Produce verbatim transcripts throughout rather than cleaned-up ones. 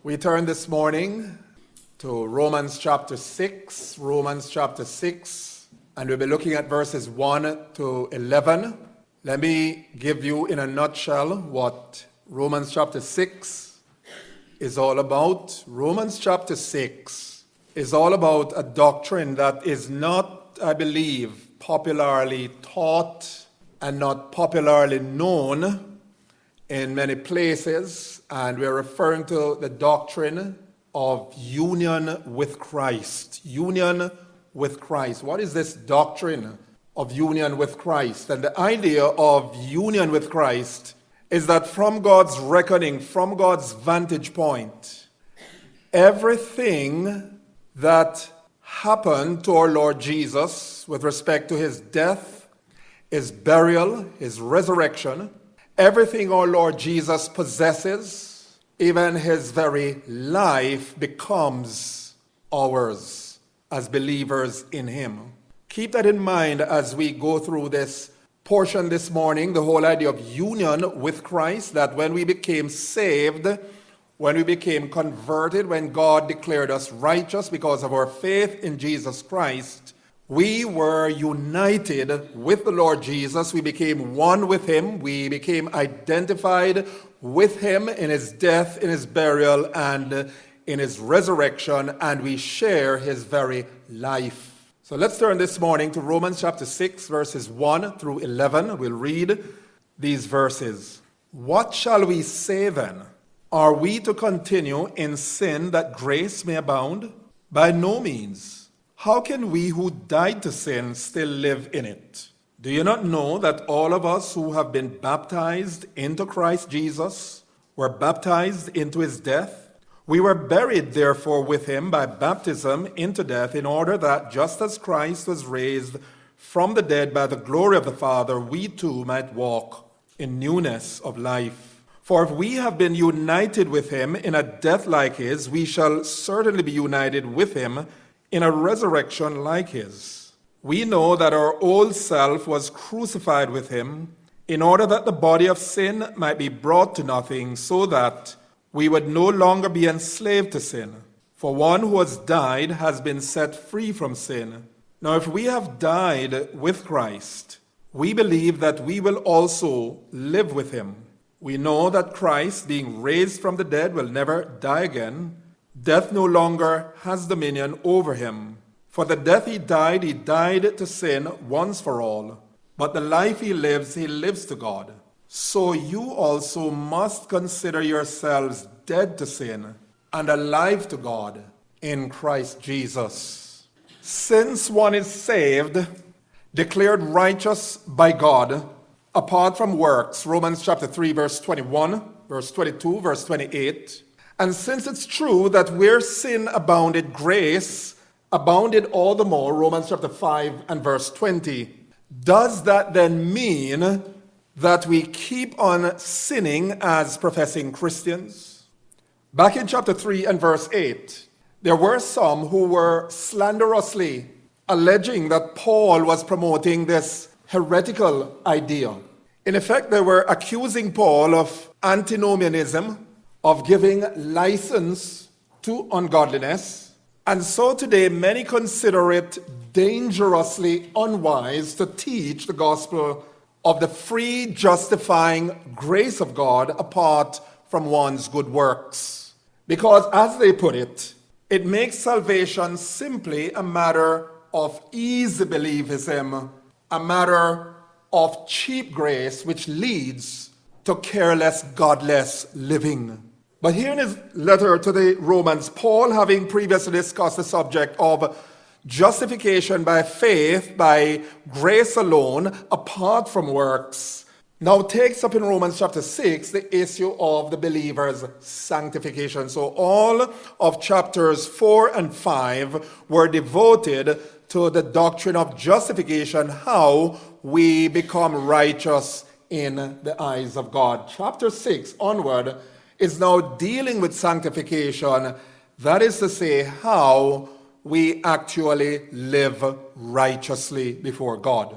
We turn this morning to Romans chapter six, Romans chapter six, and we'll be looking at verses one to eleven. Let me give you in a nutshell what Romans chapter six is all about. Romans chapter six is all about a doctrine that is not, I believe, popularly taught and not popularly known in many places, and we're referring to the doctrine of union with Christ. Union with Christ. What is this doctrine of union with Christ? And the idea of union with Christ is that from God's reckoning, from God's vantage point, everything that happened to our Lord Jesus with respect to his death, his burial, his resurrection, everything our Lord Jesus possesses, even his very life, becomes ours as believers in him. Keep that in mind as we go through this portion this morning, the whole idea of union with Christ, that when we became saved, when we became converted, when God declared us righteous because of our faith in Jesus Christ, we were united with the Lord Jesus. We became one with him. We became identified with him in his death, in his burial, and in his resurrection, and we share his very life. So let's turn this morning to Romans chapter six, verses one through eleven. We'll read these verses. What shall we say then? Are we to continue in sin that grace may abound? By no means. How can we who died to sin still live in it? Do you not know that all of us who have been baptized into Christ Jesus were baptized into his death? We were buried therefore with him by baptism into death, in order that just as Christ was raised from the dead by the glory of the Father, we too might walk in newness of life. For if we have been united with him in a death like his, we shall certainly be united with him in a resurrection like his. We know that our old self was crucified with him in order that the body of sin might be brought to nothing, so that we would no longer be enslaved to sin. For one who has died has been set free from sin. Now if we have died with Christ, we believe that we will also live with him. We know that Christ, being raised from the dead, will never die again. Death no longer has dominion over him. For the death he died, he died to sin once for all. But the life he lives, he lives to God. So you also must consider yourselves dead to sin and alive to God in Christ Jesus. Since one is saved, declared righteous by God, apart from works, Romans chapter three, verse twenty-one, verse twenty-two, verse twenty-eight, and since it's true that where sin abounded, grace abounded all the more, Romans chapter five and verse twenty, does that then mean that we keep on sinning as professing Christians? Back in chapter three and verse eight, there were some who were slanderously alleging that Paul was promoting this heretical idea. In effect, they were accusing Paul of antinomianism, of giving license to ungodliness. And so today, many consider it dangerously unwise to teach the gospel of the free, justifying grace of God apart from one's good works. Because, as they put it, it makes salvation simply a matter of easy believism, a matter of cheap grace, which leads to careless, godless living. But here in his letter to the Romans, Paul, having previously discussed the subject of justification by faith, by grace alone, apart from works, now takes up in Romans chapter six the issue of the believer's sanctification. So all of chapters four and five were devoted to the doctrine of justification, how we become righteous in the eyes of God. Chapter six onward is now dealing with sanctification, that is to say, how we actually live righteously before God.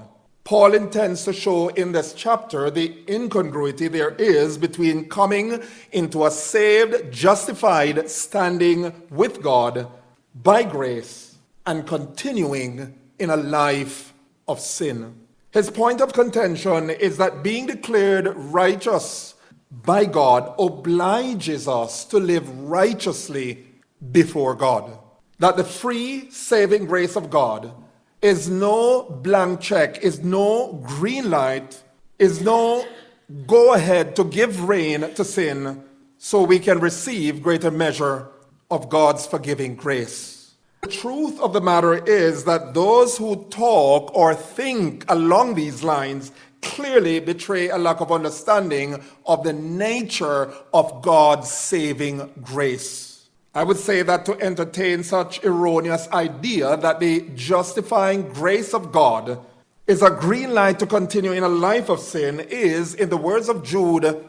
Paul intends to show in this chapter the incongruity there is between coming into a saved, justified standing with God by grace and continuing in a life of sin. His point of contention is that being declared righteous by God obliges us to live righteously before God. That the free saving grace of God is no blank check, is no green light, is no go ahead to give rein to sin so we can receive greater measure of God's forgiving grace. The truth of the matter is that those who talk or think along these lines clearly betray a lack of understanding of the nature of God's saving grace. I would say that to entertain such erroneous idea that the justifying grace of God is a green light to continue in a life of sin is, in the words of Jude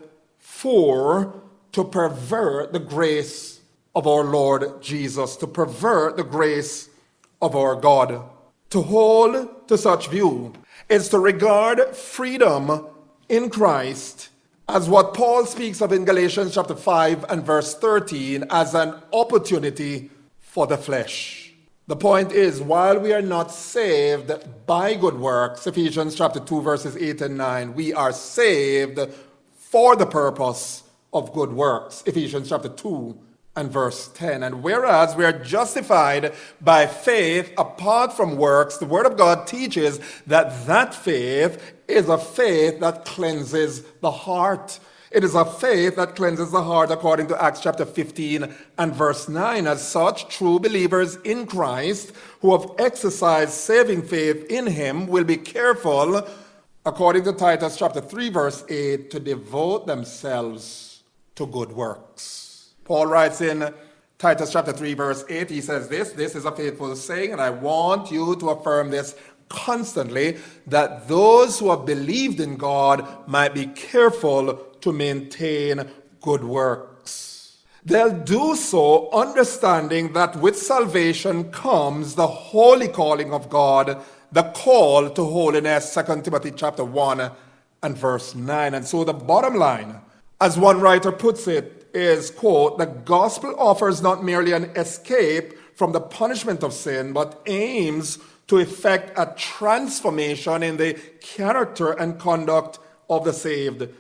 four, to pervert the grace of our Lord Jesus, to pervert the grace of our God. To hold to such view is to regard freedom in Christ as what Paul speaks of in Galatians chapter five and verse thirteen as an opportunity for the flesh. The point is, while we are not saved by good works, Ephesians chapter two verses eight and nine, we are saved for the purpose of good works, Ephesians chapter two and verse ten. And whereas we are justified by faith apart from works, the Word of God teaches that that faith is a faith that cleanses the heart. It is a faith that cleanses the heart according to Acts chapter fifteen and verse nine. As such, true believers in Christ who have exercised saving faith in Him will be careful, according to Titus chapter three verse eight, to devote themselves to good works. Paul writes in Titus chapter three verse eight, he says this, this is a faithful saying, and I want you to affirm this constantly, that those who have believed in God might be careful to maintain good works. They'll do so understanding that with salvation comes the holy calling of God, the call to holiness, Second Timothy chapter one and verse nine. And so the bottom line, as one writer puts it, is, quote, the gospel offers not merely an escape from the punishment of sin, but aims to effect a transformation in the character and conduct of the saved.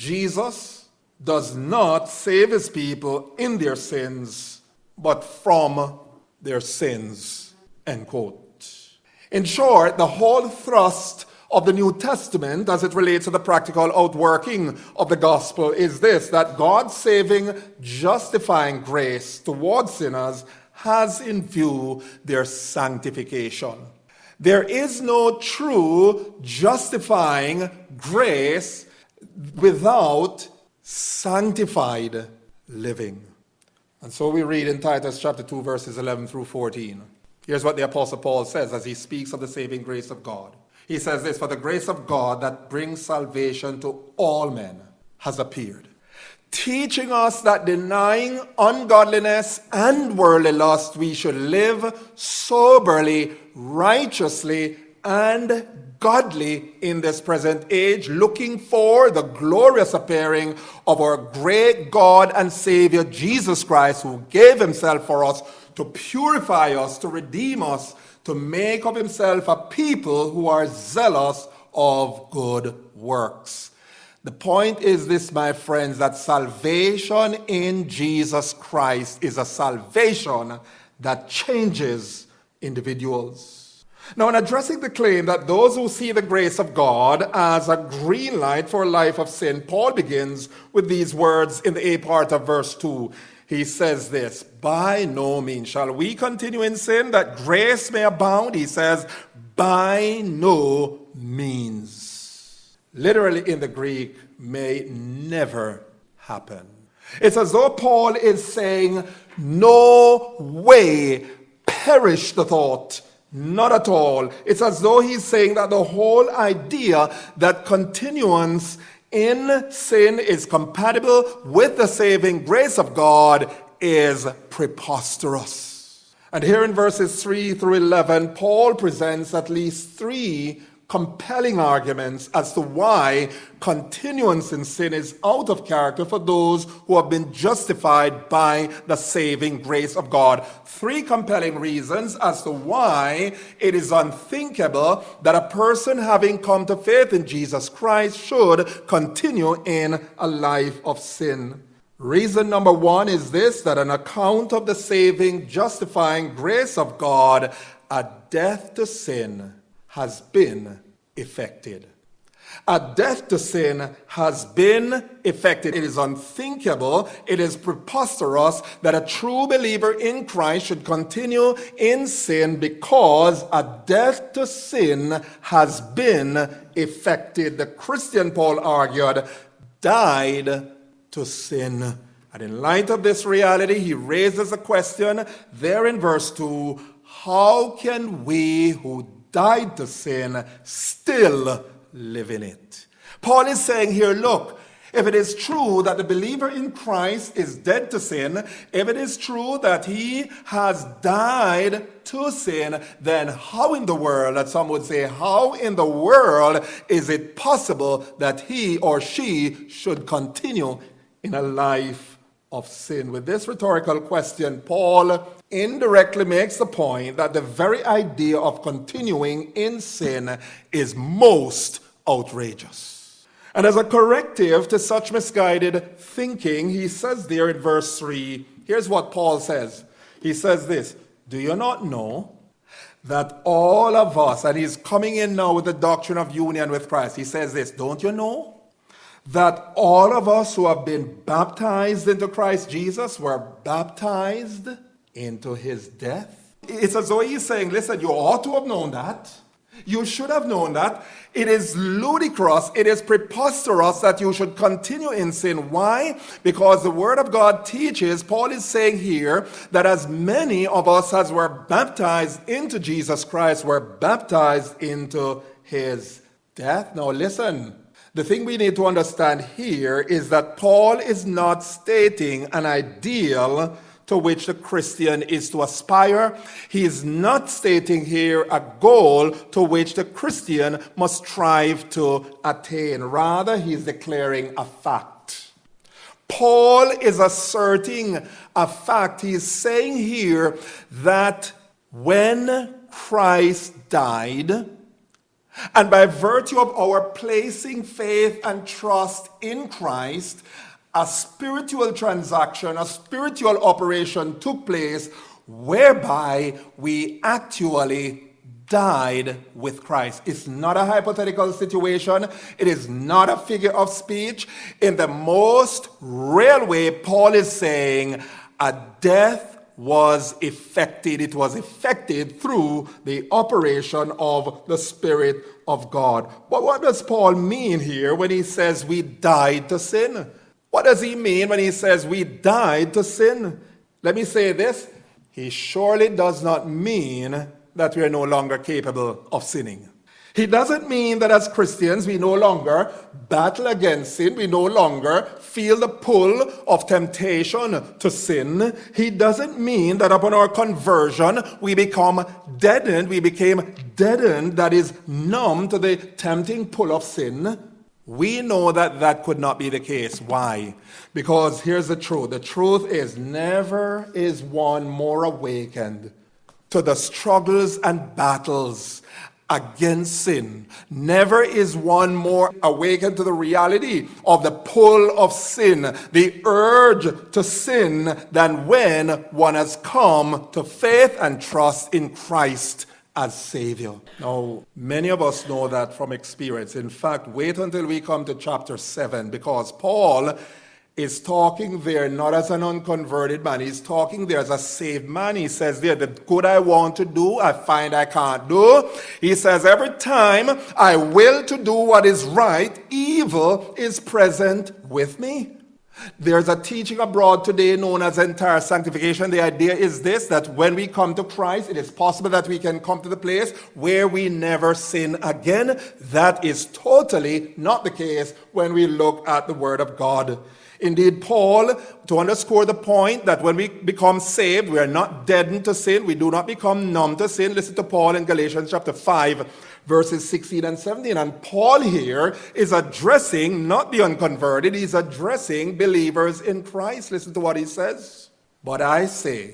Jesus does not save his people in their sins, but from their sins, end quote. In short, the whole thrust of the New Testament, as it relates to the practical outworking of the gospel, is this, that God's saving, justifying grace towards sinners has in view their sanctification. There is no true justifying grace without sanctified living. And so we read in Titus chapter two, verses eleven through fourteen. Here's what the Apostle Paul says as he speaks of the saving grace of God. He says this, for the grace of God that brings salvation to all men has appeared, teaching us that denying ungodliness and worldly lust, we should live soberly, righteously, and godly in this present age, looking for the glorious appearing of our great God and Savior, Jesus Christ, who gave himself for us to purify us, to redeem us, to make of himself a people who are zealous of good works. The point is this, my friends, that salvation in Jesus Christ is a salvation that changes individuals. Now, in addressing the claim that those who see the grace of God as a green light for a life of sin, Paul begins with these words in the A part of verse two. He says this, by no means shall we continue in sin that grace may abound. He says, by no means. Literally in the Greek, may never happen. It's as though Paul is saying, no way, perish the thought. Not at all. It's as though he's saying that the whole idea that continuance in sin is compatible with the saving grace of God is preposterous. And here in verses three through eleven, Paul presents at least three compelling arguments as to why continuance in sin is out of character for those who have been justified by the saving grace of God. Three compelling reasons as to why it is unthinkable that a person having come to faith in Jesus Christ should continue in a life of sin. Reason number one is this, that on account of the saving, justifying grace of God, a death to sin has been effected. A death to sin has been effected. It is unthinkable, it is preposterous that a true believer in Christ should continue in sin because a death to sin has been effected. The Christian, Paul argued, died to sin. And in light of this reality, he raises a question there in verse two, how can we who died to sin still live in it? Paul is saying here, look, if it is true that the believer in Christ is dead to sin, if it is true that he has died to sin, then how in the world, that some would say, how in the world is it possible that he or she should continue in a life of sin? With this rhetorical question, Paul indirectly makes the point that the very idea of continuing in sin is most outrageous. And as a corrective to such misguided thinking, he says there in verse three, here's what Paul says. He says this, do you not know that all of us, and he's coming in now with the doctrine of union with Christ, he says this, don't you know that all of us who have been baptized into Christ Jesus were baptized into his death? It's as though he's saying, listen, you ought to have known that. You should have known that. It is ludicrous, it is preposterous that you should continue in sin. Why? Because the Word of God teaches, Paul is saying here, that as many of us as were baptized into Jesus Christ were baptized into his death. Now listen, the thing we need to understand here is that Paul is not stating an ideal to which the Christian is to aspire. He is not stating here a goal to which the Christian must strive to attain. Rather, he is declaring a fact. Paul is asserting a fact. He is saying here that when Christ died, and by virtue of our placing faith and trust in Christ, a spiritual transaction, a spiritual operation took place whereby we actually died with Christ. It's not a hypothetical situation. It is not a figure of speech. In the most real way, Paul is saying a death was effected. It was effected through the operation of the Spirit of God. But what does Paul mean here when he says we died to sin? What does he mean when he says we died to sin? Let me say this. He surely does not mean that we are no longer capable of sinning. He doesn't mean that as Christians we no longer battle against sin. We no longer feel the pull of temptation to sin. He doesn't mean that upon our conversion we become deadened. We became deadened, that is, numb to the tempting pull of sin. We know that that could not be the case. Why? Because here's the truth. The truth is never is one more awakened to the struggles and battles against sin. Never is one more awakened to the reality of the pull of sin, the urge to sin, than when one has come to faith and trust in Christ as Savior. Now, many of us know that from experience. In fact, wait until we come to chapter seven, because Paul is talking there not as an unconverted man. He's talking there as a saved man. He says there, the good I want to do, I find I can't do. He says, every time I will to do what is right, evil is present with me. There's a teaching abroad today known as entire sanctification. The idea is this, that when we come to Christ, it is possible that we can come to the place where we never sin again. That is totally not the case when we look at the Word of God. Indeed, Paul, to underscore the point that when we become saved, we are not deadened to sin. We do not become numb to sin. Listen to Paul in Galatians chapter five, verses sixteen and seventeen. And Paul here is addressing not the unconverted, he's addressing believers in Christ. Listen to what he says. But I say,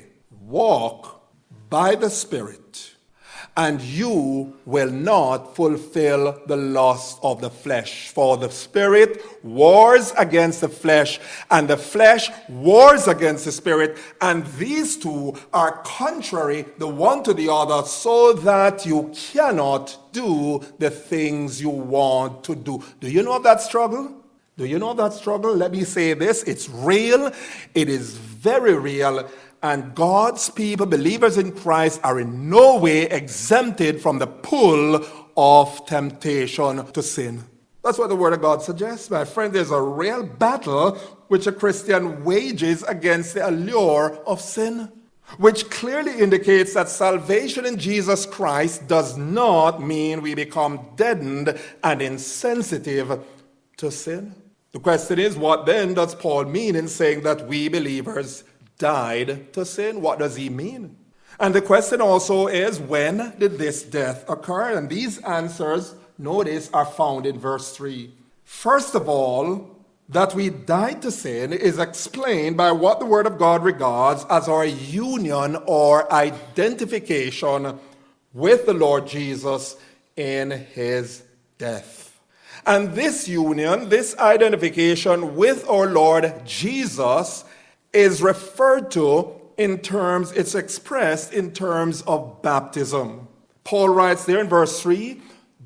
walk by the Spirit, and you will not fulfill the lust of the flesh. For the Spirit wars against the flesh, and the flesh wars against the Spirit, and these two are contrary the one to the other, so that you cannot do the things you want to do. Do you know of that struggle? Do you know of that struggle? Let me say this. It's real. It is very real. And God's people, believers in Christ, are in no way exempted from the pull of temptation to sin. That's what the Word of God suggests, my friend. There's a real battle which a Christian wages against the allure of sin, which clearly indicates that salvation in Jesus Christ does not mean we become deadened and insensitive to sin. The question is, what then does Paul mean in saying that we believers died to sin? What does he mean? And the question also is, when did this death occur? And these answers, notice, are found in verse three. First of all, that we died to sin is explained by what the Word of God regards as our union or identification with the Lord Jesus in his death. And this union, this identification with our Lord Jesus is referred to in terms, it's expressed in terms of baptism. Paul writes there in verse three,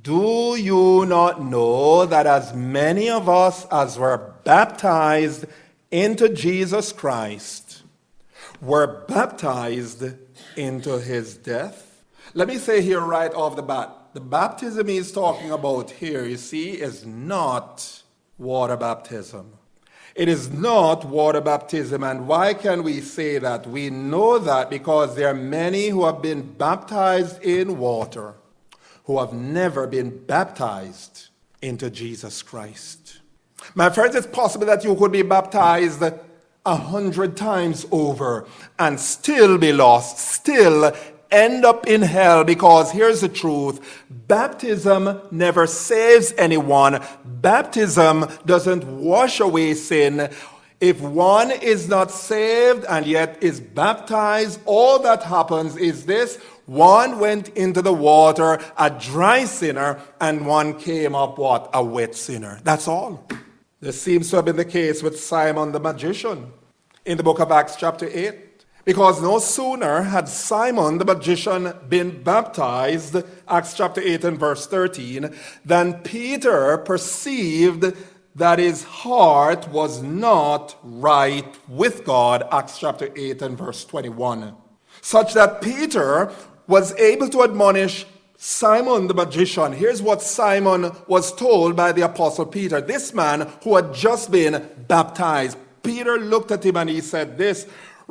do you not know that as many of us as were baptized into Jesus Christ were baptized into his death? Let me say here right off the bat, the baptism he's talking about here, you see, is not water baptism. It is not water baptism. And why can we say that? We know that because there are many who have been baptized in water who have never been baptized into Jesus Christ. My friends, it's possible that you could be baptized a hundred times over and still be lost, still end up in hell, because here's the truth. Baptism never saves anyone. Baptism doesn't wash away sin. If one is not saved and yet is baptized, all that happens is this. One went into the water, a dry sinner, and one came up what? A wet sinner. That's all. This seems to have been the case with Simon the magician in the book of Acts chapter eight. Because no sooner had Simon the magician been baptized, Acts chapter eight and verse thirteen, than Peter perceived that his heart was not right with God, Acts chapter eight and verse twenty-one. Such that Peter was able to admonish Simon the magician. Here's what Simon was told by the apostle Peter, this man who had just been baptized. Peter looked at him and he said this,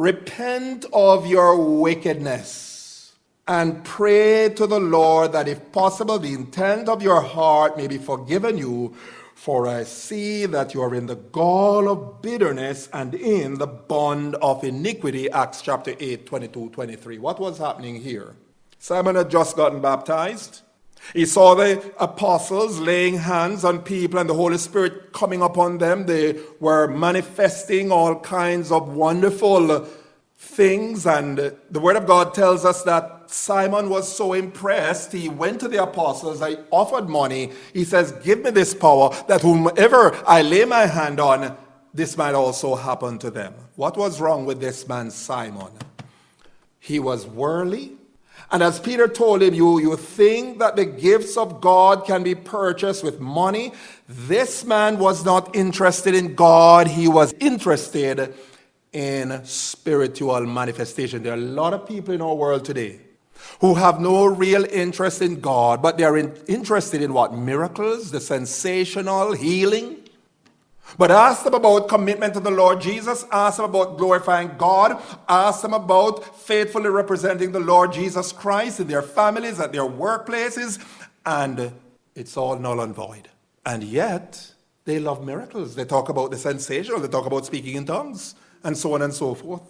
repent of your wickedness and pray to the Lord that if possible the intent of your heart may be forgiven you, for I see that you are in the gall of bitterness and in the bond of iniquity. Acts chapter eight, twenty-two, twenty-three. What was happening here? Simon had just gotten baptized. He saw the apostles laying hands on people and the Holy Spirit coming upon them. They were manifesting all kinds of wonderful things. And the Word of God tells us that Simon was so impressed, he went to the apostles, he offered money. He says, give me this power that whomever I lay my hand on, this might also happen to them. What was wrong with this man, Simon? He was worldly. And as Peter told him, you, you think that the gifts of God can be purchased with money? This man was not interested in God. He was interested in spiritual manifestation. There are a lot of people in our world today who have no real interest in God, but they are in, interested in what? Miracles, the sensational, healing. But ask them about commitment to the Lord Jesus. Ask them about glorifying God. Ask them about faithfully representing the Lord Jesus Christ in their families, at their workplaces. And it's all null and void. And yet, they love miracles. They talk about the sensational. They talk about speaking in tongues. And so on and so forth.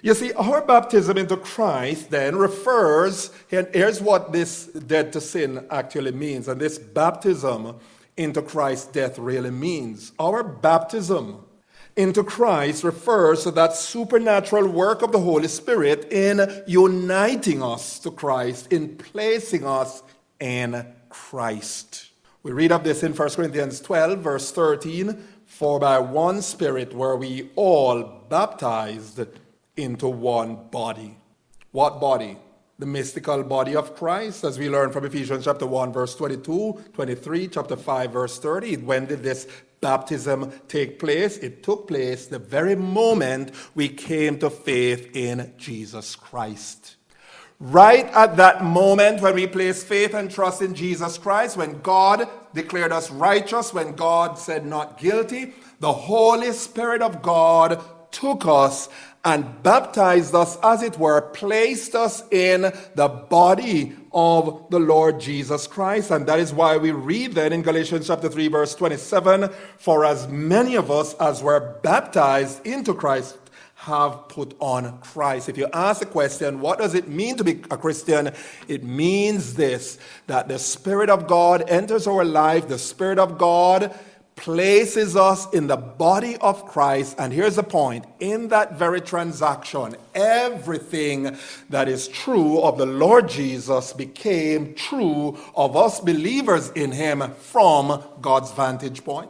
You see, our baptism into Christ then refers, and here's what this dead to sin actually means, and this baptism into Christ's death really means. Our baptism into Christ refers to that supernatural work of the Holy Spirit in uniting us to Christ, in placing us in Christ. We read of this in First Corinthians twelve, verse thirteen, for by one Spirit were we all baptized into one body. What body? The mystical body of Christ, as we learn from Ephesians chapter one, verse twenty-two, twenty-three, chapter five, verse thirty. When did this baptism take place? It took place the very moment we came to faith in Jesus Christ. Right at that moment when we place faith and trust in Jesus Christ, when God declared us righteous, when God said not guilty, the Holy Spirit of God took us and baptized us, as it were, placed us in the body of the Lord Jesus Christ. And that is why we read then in Galatians chapter three, verse twenty-seven, for as many of us as were baptized into Christ have put on Christ. If you ask the question, what does it mean to be a Christian? It means this, that the Spirit of God enters our life, the Spirit of God places us in the body of Christ. And here's the point. In that very transaction, everything that is true of the Lord Jesus became true of us believers in him from God's vantage point.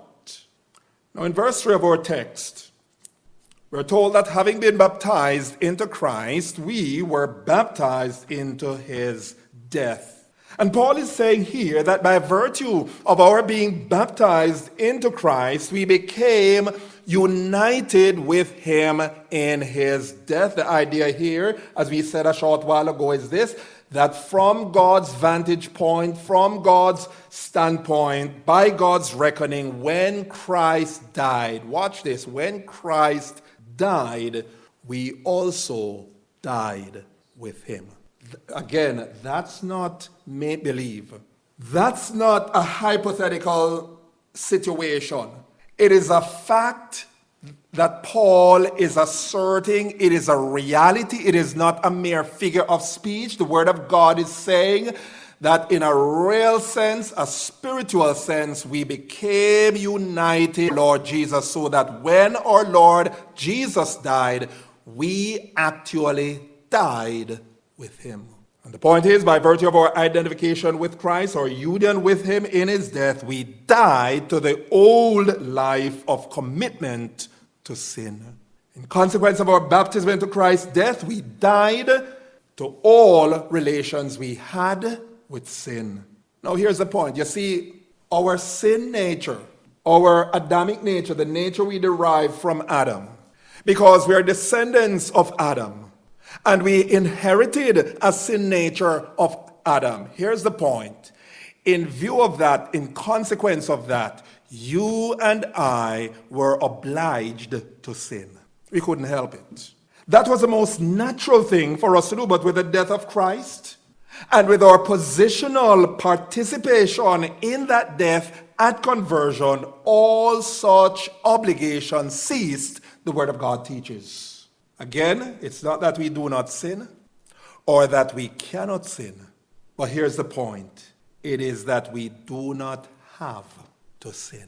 Now in verse three of our text, we're told that having been baptized into Christ, we were baptized into his death. And Paul is saying here that by virtue of our being baptized into Christ, we became united with him in his death. The idea here, as we said a short while ago, is this, that from God's vantage point, from God's standpoint, by God's reckoning, when Christ died, watch this, when Christ died, we also died with him. Again, that's not make-believe. That's not a hypothetical situation. It is a fact that Paul is asserting. It is a reality. It is not a mere figure of speech. The Word of God is saying that in a real sense, a spiritual sense, we became united, Lord Jesus, so that when our Lord Jesus died, we actually died with him. And the point is, by virtue of our identification with Christ, our union with him in his death, we died to the old life of commitment to sin. In consequence of our baptism into Christ's death, we died to all relations we had with sin. Now here's the point. You see, our sin nature, our Adamic nature, the nature we derive from Adam, because we are descendants of Adam, and we inherited a sin nature of Adam. Here's the point. In view of that, in consequence of that, you and I were obliged to sin. We couldn't help it. That was the most natural thing for us to do, but with the death of Christ and with our positional participation in that death at conversion, all such obligations ceased, the Word of God teaches. Again, it's not that we do not sin or that we cannot sin, but here's the point. It is that we do not have to sin.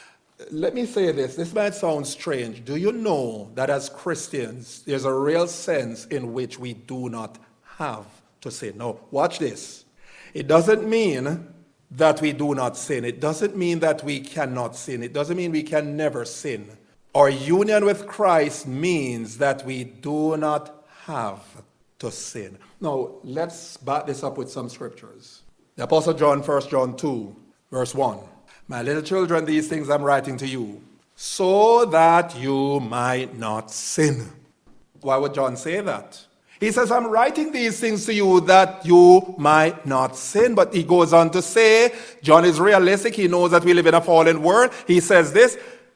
Let me say this. This might sound strange. Do you know that as Christians, there's a real sense in which we do not have to sin? Now, watch this. It doesn't mean that we do not sin. It doesn't mean that we cannot sin. It doesn't mean we can never sin. Our union with Christ means that we do not have to sin. Now, let's back this up with some scriptures. The Apostle John, First John two, verse one. My little children, these things I'm writing to you, so that you might not sin. Why would John say that? He says, I'm writing these things to you that you might not sin. But he goes on to say, John is realistic. He knows that we live in a fallen world. He says this,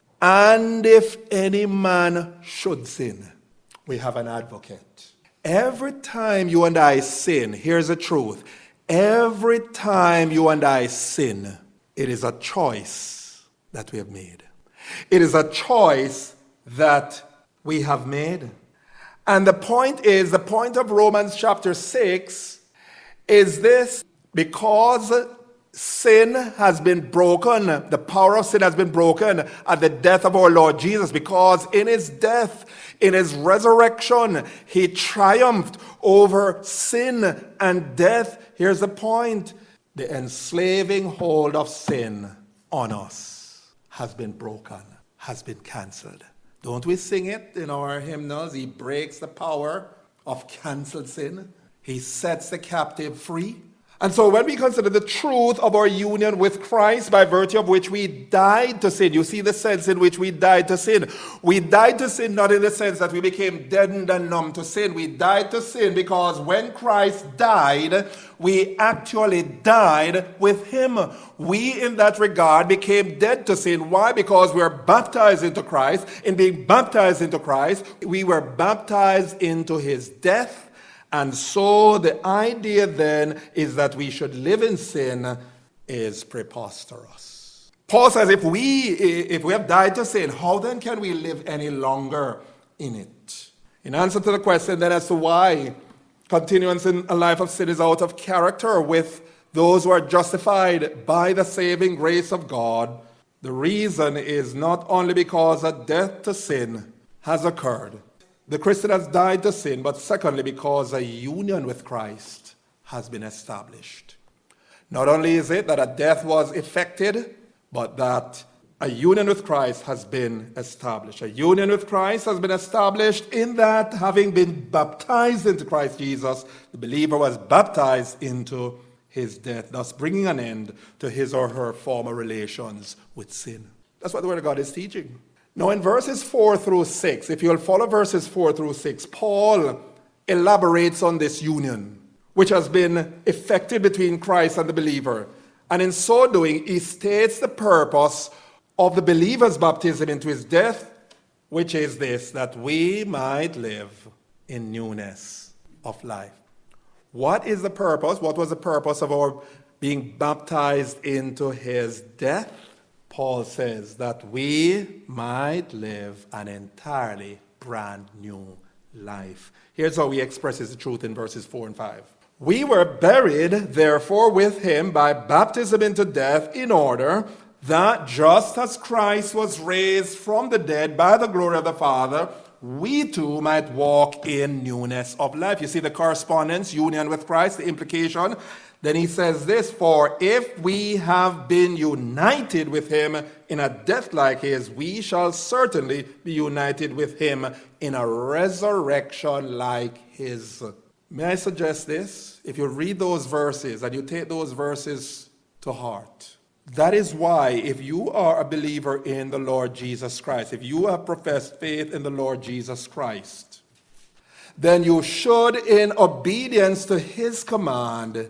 and if any man should sin, we have an advocate. Every time you and I sin, here's the truth. Every time you and I sin, it is a choice that we have made. It is a choice that we have made. And the point is, the point of Romans chapter six is this: because sin has been broken, the power of sin has been broken at the death of our Lord Jesus, because in his death, in his resurrection, he triumphed over sin and death. Here's the point: the enslaving hold of sin on us has been broken, has been canceled. Don't we sing it in our hymnals? He breaks the power of canceled sin. He sets the captive free. And so when we consider the truth of our union with Christ, by virtue of which we died to sin, you see the sense in which we died to sin. We died to sin not in the sense that we became deadened and numb to sin. We died to sin because when Christ died, we actually died with him. We, in that regard, became dead to sin. Why? Because we were baptized into Christ. In being baptized into Christ, we were baptized into his death. And so the idea then is that we should live in sin is preposterous. Paul says if we if we have died to sin, how then can we live any longer in it? In answer to the question then as to why continuance in a life of sin is out of character with those who are justified by the saving grace of God, the reason is not only because a death to sin has occurred, the Christian has died to sin, but secondly, because a union with Christ has been established. Not only is it that a death was effected, but that a union with Christ has been established. A union with Christ has been established in that, having been baptized into Christ Jesus, the believer was baptized into his death, thus bringing an end to his or her former relations with sin. That's what the Word of God is teaching. Now in verses four through six, if you'll follow verses four through six, Paul elaborates on this union, which has been effected between Christ and the believer. And in so doing, he states the purpose of the believer's baptism into his death, which is this, that we might live in newness of life. What is the purpose? What was the purpose of our being baptized into his death? Paul says that we might live an entirely brand new life. Here's how he expresses the truth in verses four and five. We were buried, therefore, with him by baptism into death, in order that just as Christ was raised from the dead by the glory of the Father, we too might walk in newness of life. You see the correspondence, union with Christ, the implication. Then he says this, for if we have been united with him in a death like his, we shall certainly be united with him in a resurrection like his. May I suggest this? If you read those verses and you take those verses to heart, that is why if you are a believer in the Lord Jesus Christ, if you have professed faith in the Lord Jesus Christ, then you should, in obedience to his command,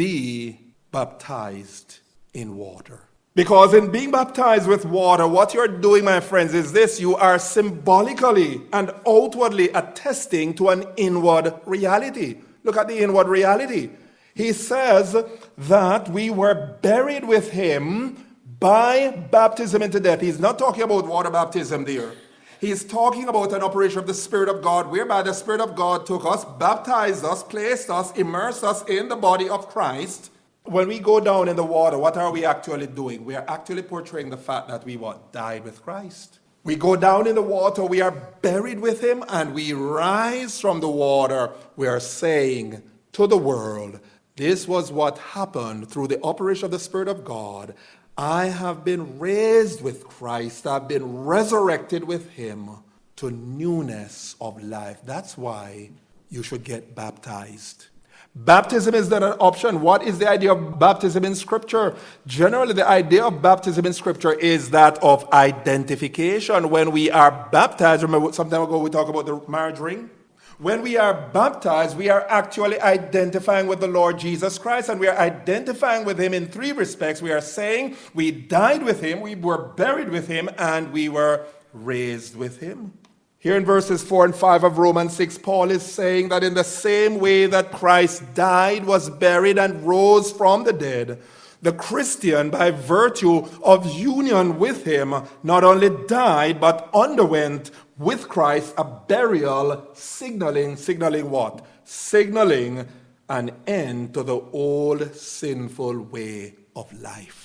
be baptized in water. Because in being baptized with water, what you're doing, my friends, is this. You are symbolically and outwardly attesting to an inward reality. Look at the inward reality. He says that we were buried with him by baptism into death. He's not talking about water baptism there. He's talking about an operation of the Spirit of God, whereby the Spirit of God took us, baptized us, placed us, immersed us in the body of Christ. When we go down in the water, what are we actually doing? We are actually portraying the fact that we what? Died with Christ. We go down in the water, we are buried with him, and we rise from the water. We are saying to the world, this was what happened through the operation of the Spirit of God. I have been raised with Christ. I've been resurrected with him to newness of life. That's why you should get baptized. Baptism is not an option. What is the idea of baptism in Scripture? Generally, the idea of baptism in Scripture is that of identification. When we are baptized, remember some time ago we talked about the marriage ring? When we are baptized, we are actually identifying with the Lord Jesus Christ, and we are identifying with him in three respects. We are saying we died with him, we were buried with him, and we were raised with him. Here in verses four and five of Romans six, Paul is saying that in the same way that Christ died, was buried, and rose from the dead, the Christian, by virtue of union with him, not only died, but underwent with Christ, a burial, signaling, signaling what? Signaling an end to the old sinful way of life.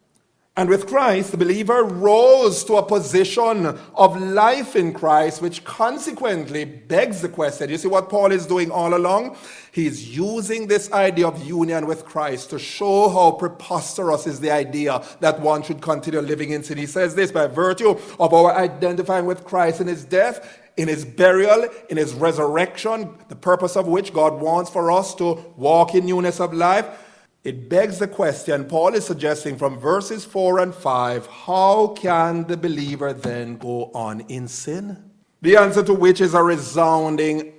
And with Christ, the believer rose to a position of life in Christ, which consequently begs the question. You see what Paul is doing all along? He's using this idea of union with Christ to show how preposterous is the idea that one should continue living in sin. He says this: by virtue of our identifying with Christ in his death, in his burial, in his resurrection, the purpose of which God wants for us to walk in newness of life. It begs the question, Paul is suggesting from verses four and five, how can the believer then go on in sin? The answer to which is a resounding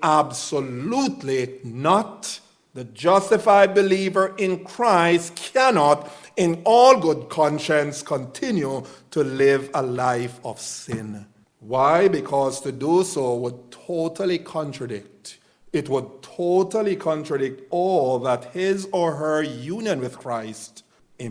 absolutely not. The justified believer in Christ cannot, in all good conscience, continue to live a life of sin. Why? Because to do so would totally contradict It would totally contradict all that his or her union with Christ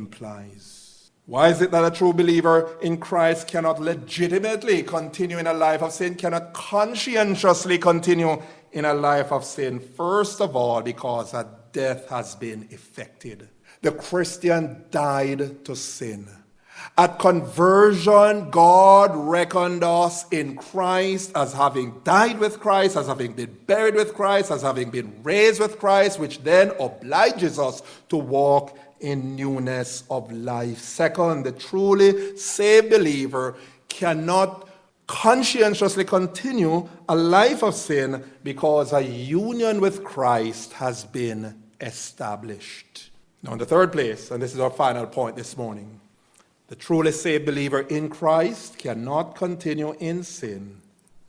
implies. Why is it that a true believer in Christ cannot legitimately continue in a life of sin, cannot conscientiously continue in a life of sin? First of all, because a death has been effected. The Christian died to sin. At conversion, God reckoned us in Christ as having died with Christ, as having been buried with Christ, as having been raised with Christ, which then obliges us to walk in newness of life. Second, the truly saved believer cannot conscientiously continue a life of sin because a union with Christ has been established. Now, in the third place, and this is our final point this morning, the truly saved believer in Christ cannot continue in sin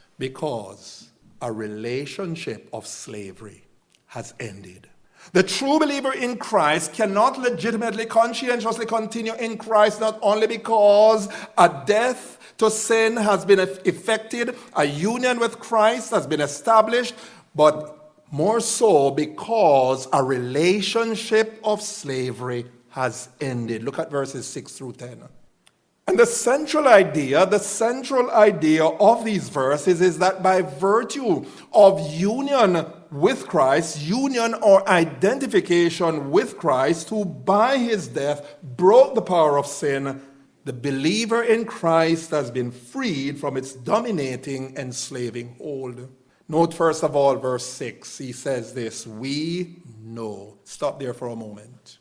because a relationship of slavery has ended. The true believer in Christ cannot legitimately, conscientiously continue in Christ, not only because a death to sin has been effected, a union with Christ has been established, but more so because a relationship of slavery has ended. Look at verses six through ten. And the central idea, the central idea of these verses is that by virtue of union with Christ, union or identification with Christ, who by his death broke the power of sin, the believer in Christ has been freed from its dominating, enslaving hold. Note first of all verse six. He says this: we know. Stop there for a moment.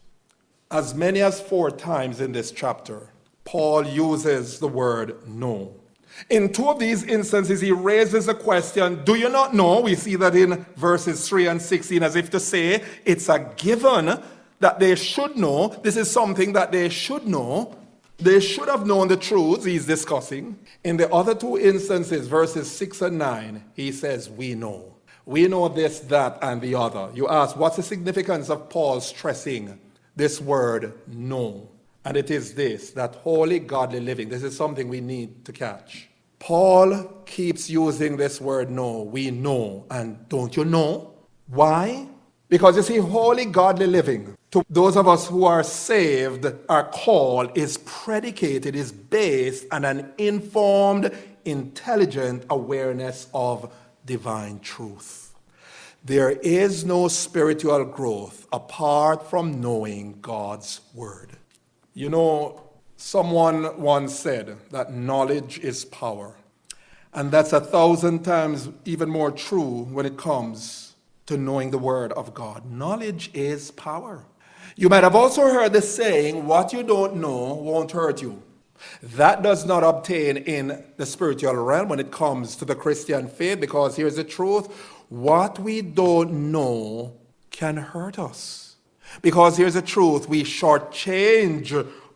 As many as four times in this chapter, Paul uses the word know. In two of these instances, he raises a question, do you not know? We see that in verses three and sixteen, as if to say, it's a given that they should know. This is something that they should know. They should have known the truths he's discussing. In the other two instances, verses six and nine, he says, we know. We know this, that, and the other. You ask, what's the significance of Paul stressing this word know? And it is this, that holy, godly living. This is something we need to catch. Paul keeps using this word know. We know. And don't you know? Why? Because you see, holy, godly living, to those of us who are saved, our call is predicated, is based on an informed, intelligent awareness of divine truth. There is no spiritual growth apart from knowing God's word. You know, someone once said that knowledge is power. And that's a thousand times even more true when it comes to knowing the word of God. Knowledge is power. You might have also heard the saying, what you don't know won't hurt you. That does not obtain in the spiritual realm when it comes to the Christian faith, because here's the truth. What we don't know can hurt us. Because here's the truth, we shortchange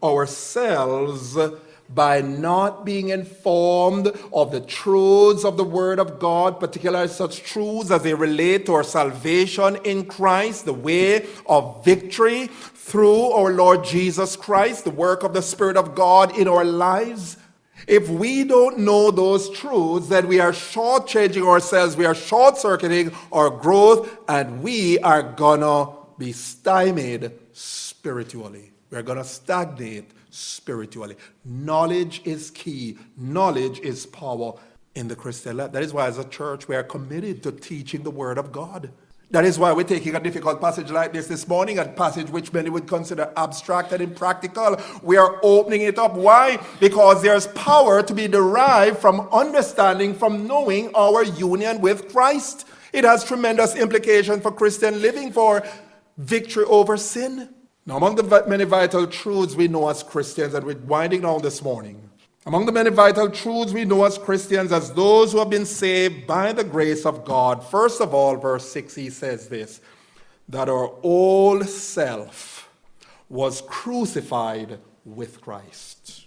ourselves by not being informed of the truths of the Word of God, particularly such truths as they relate to our salvation in Christ, the way of victory through our Lord Jesus Christ, the work of the Spirit of God in our lives. If we don't know those truths, then we are shortchanging ourselves, we are short-circuiting our growth, and we are gonna be stymied spiritually. We're going to stagnate spiritually. Knowledge is key. Knowledge is power. in the Christian life. That is why as a church we are committed to teaching the Word of God. That is why we're taking a difficult passage like this this morning, a passage which many would consider abstract and impractical. We are opening it up. Why? Because there's power to be derived from understanding, from knowing our union with Christ. It has tremendous implications for Christian living, for victory over sin. Now, among the many vital truths we know as Christians, and we're winding down this morning, among the many vital truths we know as Christians, as those who have been saved by the grace of God, first of all, verse six, he says this, that our old self was crucified with Christ.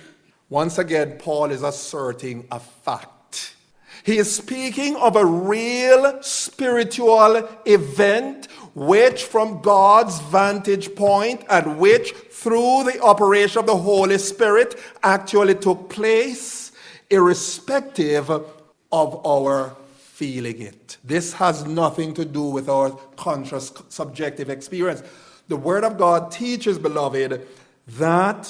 Once again, Paul is asserting a fact. He is speaking of a real spiritual event which from God's vantage point and which through the operation of the Holy Spirit actually took place irrespective of our feeling it. This has nothing to do with our conscious subjective experience. The Word of God teaches, beloved, that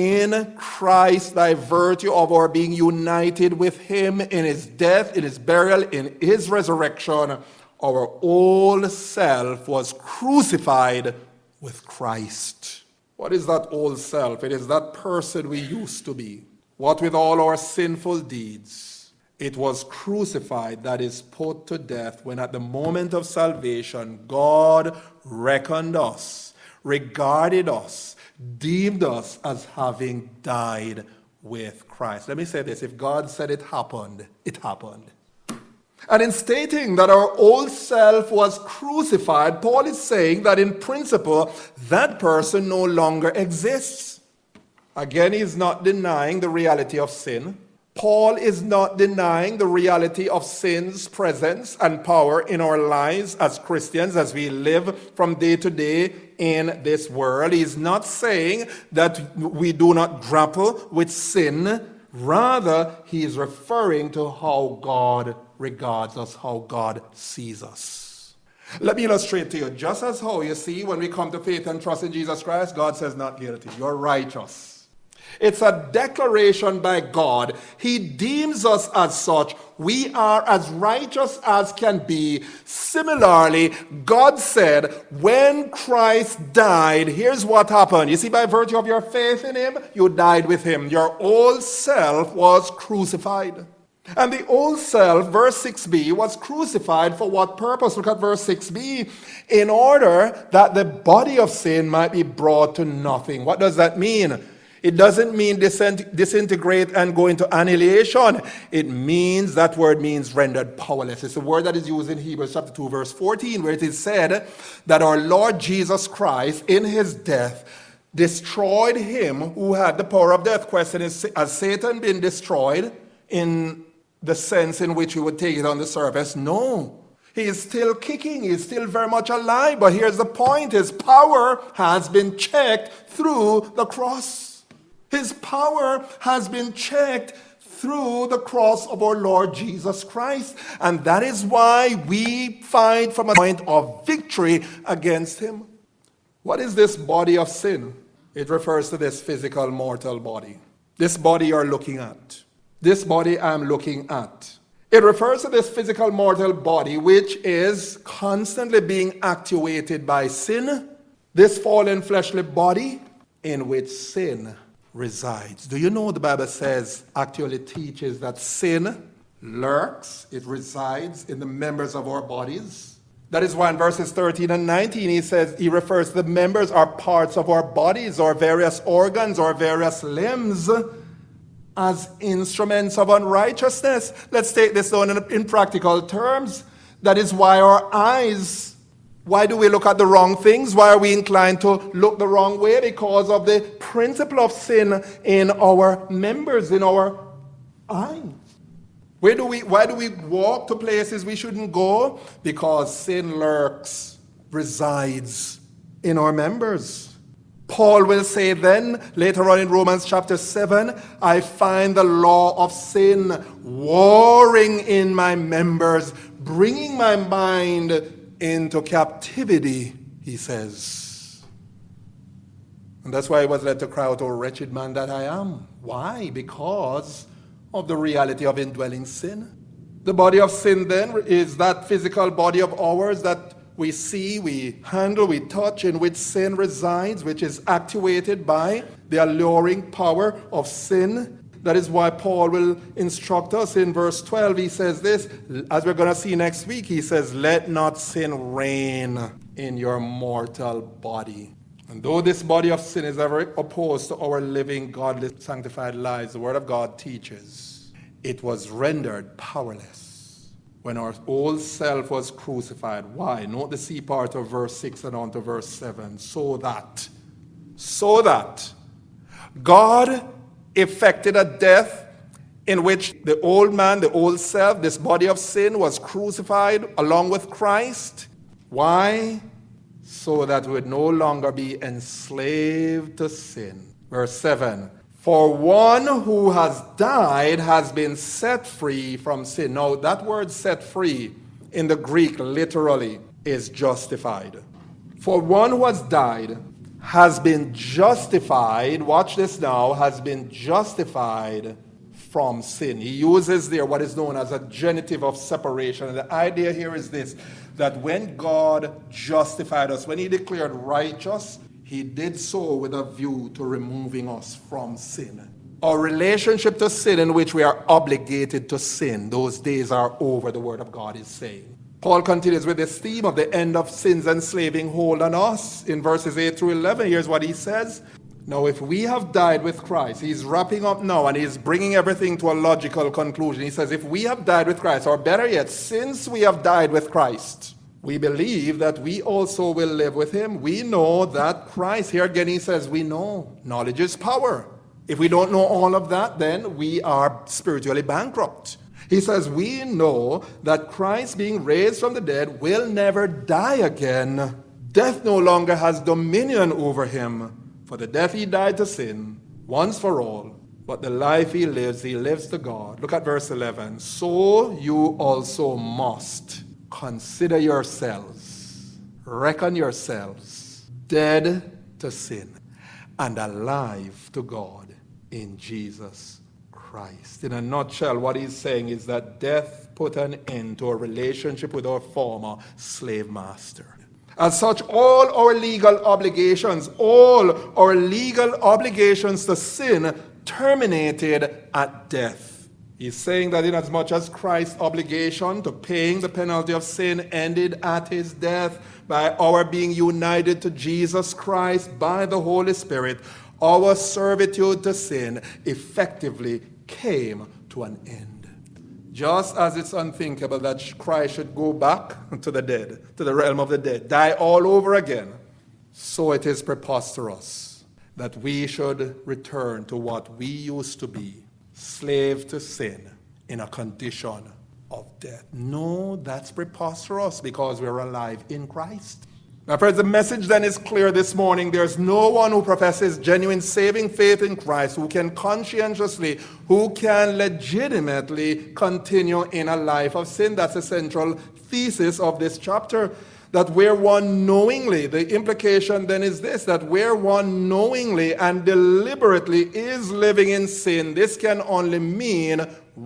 in Christ, by virtue of our being united with Him in His death, in His burial, in His resurrection, our old self was crucified with Christ. What is that old self? It is that person we used to be. What with all our sinful deeds? It was crucified, that is put to death, when at the moment of salvation, God reckoned us, regarded us, deemed us as having died with Christ. Let me say this. If God said it happened, it happened. And in stating that our old self was crucified, Paul is saying that in principle, that person no longer exists. Again, he's not denying the reality of sin. Paul is not denying the reality of sin's presence and power in our lives as Christians as we live from day to day in this world. He's not saying that we do not grapple with sin. Rather, he is referring to how God regards us, how God sees us. Let me illustrate to you. Just as how you see when we come to faith and trust in Jesus Christ, God says not guilty. You're righteous. It's a declaration by God. He deems us as such. We are as righteous as can be. Similarly, God said, when Christ died, here's what happened. You see, by virtue of your faith in Him, you died with Him. Your old self was crucified. And the old self, verse six b, was crucified for what purpose? Look at verse six b. In order that the body of sin might be brought to nothing. What does that mean? It doesn't mean disintegrate and go into annihilation. It means, that word means rendered powerless. It's a word that is used in Hebrews chapter two, verse fourteen, where it is said that our Lord Jesus Christ, in His death, destroyed him who had the power of death. Question is, has Satan been destroyed in the sense in which we would take it on the surface? No. He is still kicking. He is still very much alive. But here's the point. His power has been checked through the cross. His power has been checked through the cross of our Lord Jesus Christ. And that is why we fight from a point of victory against him. What is this body of sin? It refers to this physical mortal body. This body you're looking at. This body I'm looking at. It refers to this physical mortal body which is constantly being actuated by sin. This fallen fleshly body in which sin resides. Do you know the Bible says, actually teaches that sin lurks, it resides in the members of our bodies? That is why in verses thirteen and nineteen he says, he refers to the members are parts of our bodies, or various organs, or various limbs, as instruments of unrighteousness. Let's take this down in, in practical terms. That is why our eyes, why do we look at the wrong things? Why are we inclined to look the wrong way? Because of the principle of sin in our members, in our eyes. Where do we, why do we walk to places we shouldn't go? Because sin lurks, resides in our members. Paul will say then, later on in Romans chapter seven, I find the law of sin warring in my members, bringing my mind into captivity, he says. And that's why he was led to cry out, oh wretched man that I am. Why? Because of the reality of indwelling sin. The body of sin then is that physical body of ours that we see, we handle, we touch, in which sin resides, which is actuated by the alluring power of sin. That is why Paul will instruct us in verse twelve. He says this, as we're going to see next week, he says, let not sin reign in your mortal body. And though this body of sin is ever opposed to our living, godly, sanctified lives, the Word of God teaches it was rendered powerless when our old self was crucified. Why? Note the C part of verse six and on to verse seven. So that, so that God effected a death in which the old man, the old self, this body of sin was crucified along with Christ. Why? So that we would no longer be enslaved to sin. Verse seven. For one who has died has been set free from sin. Now, that word set free in the Greek literally is justified. For one who has died has been justified, watch this now, has been justified from sin. He uses there what is known as a genitive of separation. And the idea here is this, that when God justified us, when he declared righteous, he did so with a view to removing us from sin. Our relationship to sin, in which we are obligated to sin, those days are over, the Word of God is saying. Paul continues with this theme of the end of sin's enslaving hold on us. In verses eight through eleven, here's what he says. Now, if we have died with Christ, he's wrapping up now and he's bringing everything to a logical conclusion. He says, if we have died with Christ, or better yet, since we have died with Christ, we believe that we also will live with him. We know that Christ, here again he says, we know. Knowledge is power. If we don't know all of that, then we are spiritually bankrupt. He says, we know that Christ, being raised from the dead, will never die again. Death no longer has dominion over him. For the death he died to sin, once for all. But the life he lives, he lives to God. Look at verse eleven. So you also must consider yourselves, reckon yourselves, dead to sin and alive to God in Jesus Christ. In a nutshell, what he's saying is that death put an end to a relationship with our former slave master. As such, all our legal obligations, all our legal obligations to sin terminated at death. He's saying that inasmuch as Christ's obligation to paying the penalty of sin ended at his death by our being united to Jesus Christ by the Holy Spirit, our servitude to sin effectively came to an end. Just as it's unthinkable that Christ should go back to the dead, to the realm of the dead, die all over again, so it is preposterous that we should return to what we used to be, slave to sin, in a condition of death. No, that's preposterous because we're alive in Christ. Now, friends, the message then is clear this morning. There's no one who professes genuine saving faith in Christ who can conscientiously, who can legitimately continue in a life of sin. That's the central thesis of this chapter. That where one knowingly, the implication then is this, that where one knowingly and deliberately is living in sin, this can only mean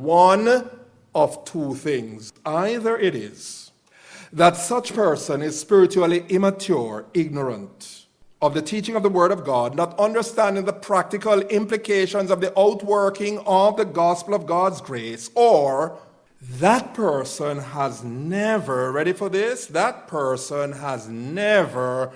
one of two things. Either it is that such person is spiritually immature, ignorant of the teaching of the Word of God, not understanding the practical implications of the outworking of the gospel of God's grace, or that person has never, ready for this, that person has never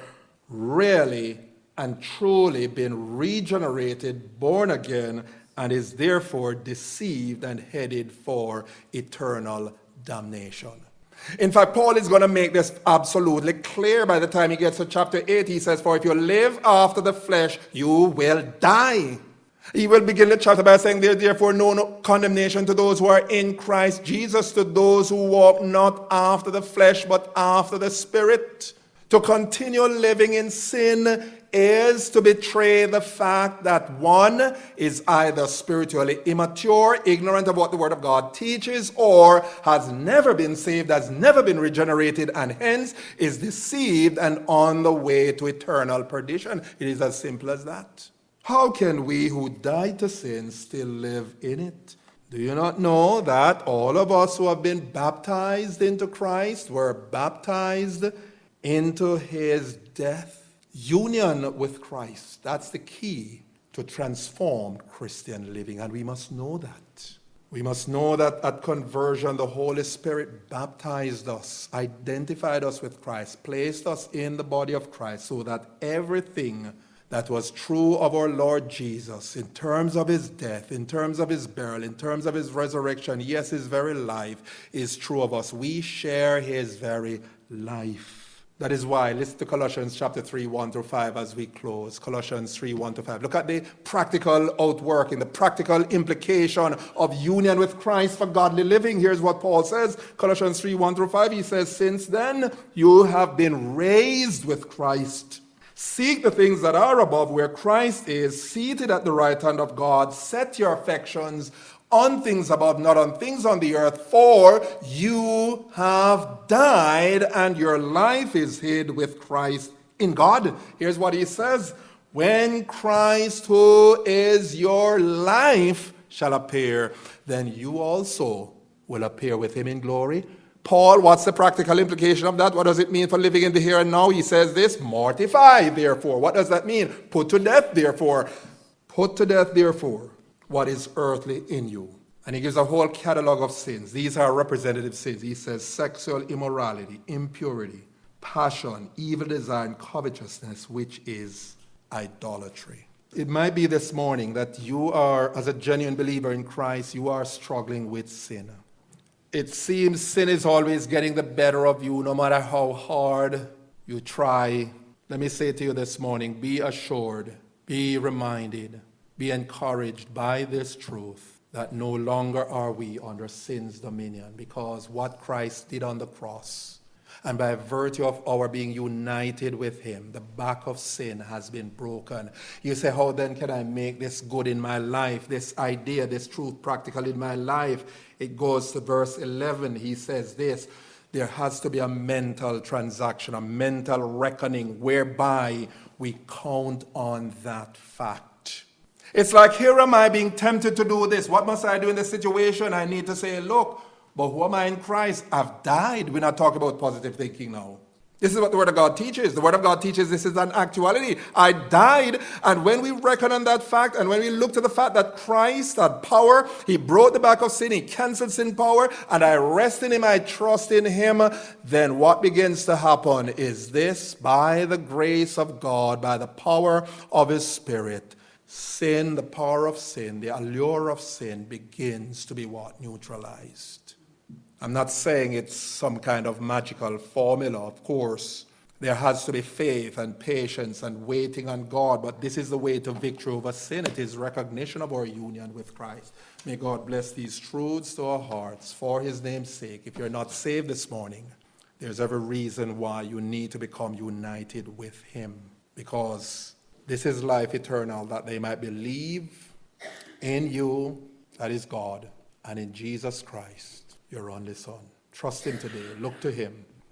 really and truly been regenerated, born again, and is therefore deceived and headed for eternal damnation. In fact, Paul is going to make this absolutely clear by the time he gets to chapter eight. He says, for if you live after the flesh, you will die. He will begin the chapter by saying, there is therefore no, no condemnation to those who are in Christ Jesus, to those who walk not after the flesh, but after the Spirit. To continue living in sin is to betray the fact that one is either spiritually immature, ignorant of what the Word of God teaches, or has never been saved, has never been regenerated, and hence is deceived and on the way to eternal perdition. It is as simple as that. How can we who died to sin still live in it? Do you not know that all of us who have been baptized into Christ were baptized into his death? Union with Christ. That's the key to transformed Christian living, and we must know that. We must know that at conversion, the Holy Spirit baptized us, identified us with Christ, placed us in the body of Christ, so that everything that was true of our Lord Jesus in terms of his death, in terms of his burial, in terms of his resurrection, yes, his very life is true of us. We share his very life. That is why, listen to Colossians chapter three, one through five as we close. Colossians three, one to five. Look at the practical outworking, the practical implication of union with Christ for godly living. Here's what Paul says. Colossians three, one through five. He says, since then you have been raised with Christ. Seek the things that are above, where Christ is, seated at the right hand of God. Set your affections on things above, not on things on the earth, for you have died and your life is hid with Christ in God. Here's what he says. When Christ, who is your life, shall appear, then you also will appear with him in glory. Paul, what's the practical implication of that? What does it mean for living in the here and now? He says this, mortify, therefore. What does that mean? Put to death, therefore. Put to death, therefore, what is earthly in you. And he gives a whole catalog of sins. These are representative sins. He says sexual immorality, impurity, passion, evil desire, and covetousness, which is idolatry. It might be this morning that you are, as a genuine believer in Christ, you are struggling with sin. It seems sin is always getting the better of you, no matter how hard you try. Let me say to you this morning, be assured, be reminded, be encouraged by this truth that no longer are we under sin's dominion, because what Christ did on the cross, and by virtue of our being united with him, the back of sin has been broken. You say, how then can I make this good in my life, this idea, this truth practical in my life? It goes to verse eleven. He says this, there has to be a mental transaction, a mental reckoning whereby we count on that fact. It's like, here am I being tempted to do this. What must I do in this situation? I need to say, look, but who am I in Christ? I've died. We're not talking about positive thinking now. This is what the Word of God teaches. The Word of God teaches this is an actuality. I died, and when we reckon on that fact, and when we look to the fact that Christ had power, he broke the back of sin, he canceled sin power, and I rest in him, I trust in him, then what begins to happen is this: by the grace of God, by the power of his Spirit, sin, the power of sin, the allure of sin begins to be what? Neutralized. I'm not saying it's some kind of magical formula, of course. There has to be faith and patience and waiting on God, but this is the way to victory over sin. It is recognition of our union with Christ. May God bless these truths to our hearts for his name's sake. If you're not saved this morning, there's every reason why you need to become united with him, because this is life eternal, that they might believe in you, that is God, and in Jesus Christ, your only Son. Trust him today. Look to him.